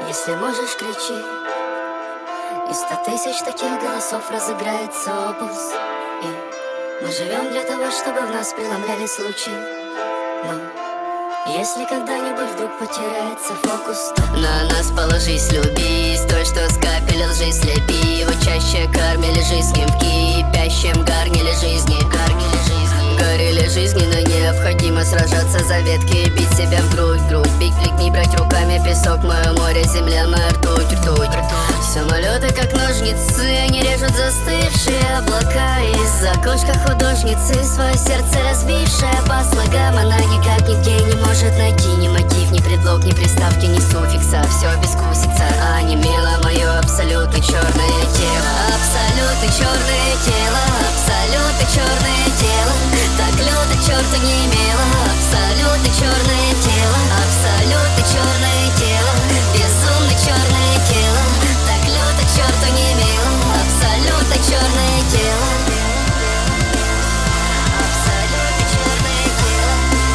Если можешь, кричи. Из 100 тысяч таких голосов разыграется опус. И мы живем для того, чтобы в нас преломлялись лучи. Но если когда-нибудь вдруг потеряется фокус, то на нас положись, люби. Стой, что скапели лжи слепи. Его чаще карме лежи с ним в кипящем гарниле жизни. Горели жизни, но необходимо сражаться за ветки. Бить себя в грудь, бить клик, не брать руками песок. Мое море, земля, моя ртуть. Самолеты как ножницы, они режут застывшие облака. Из окошка художницы свое сердце разбившая по слогам. Она никак нигде не может найти ни мотив, ни предлог, ни приставки, ни суффикса. Все бескусица, а не мило мое абсолютно черное тело. Абсолютно черное тело, абсолютно черное тело. Так люто черта не имела. Абсолютно черное тело, абсолютно черное тело. Безумно черное тело. Так люто черта не имела. Абсолютно черное тело. Абсолютно черное тело.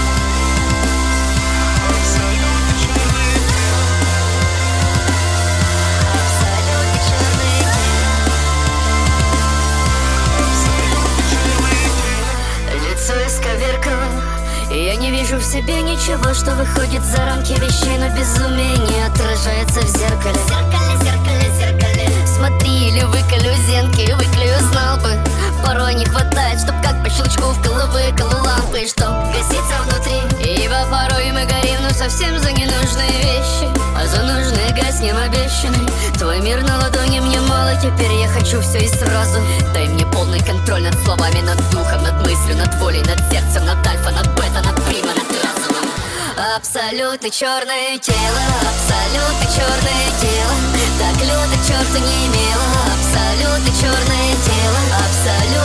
Абсолютно черное тело. Абсолютно черное тело. Лицо исковеркало, и я не вижу в себе ничего, что выходит за рамки вещей. Но безумие не отражается в зеркале. Смотри, или выколю зенки, выклею, знал бы. Порой не хватает, чтоб как по щелчку в головы колу лампы, чтоб гаситься внутри. Ибо порой мы горим, но совсем за ненужные вещи, а за нужные гаснем обещанный. Твой мир на ладони, мне мало, теперь я хочу все и сразу. Дай мне полный контроль над словами, над духом, над мыслью, над волей, над сердцем, над альфа, над бета, над прима, над разумом. Абсолютно черное тело, абсолютно черное тело. Так люто черта не имела. Абсолютно черное тело, абсолютно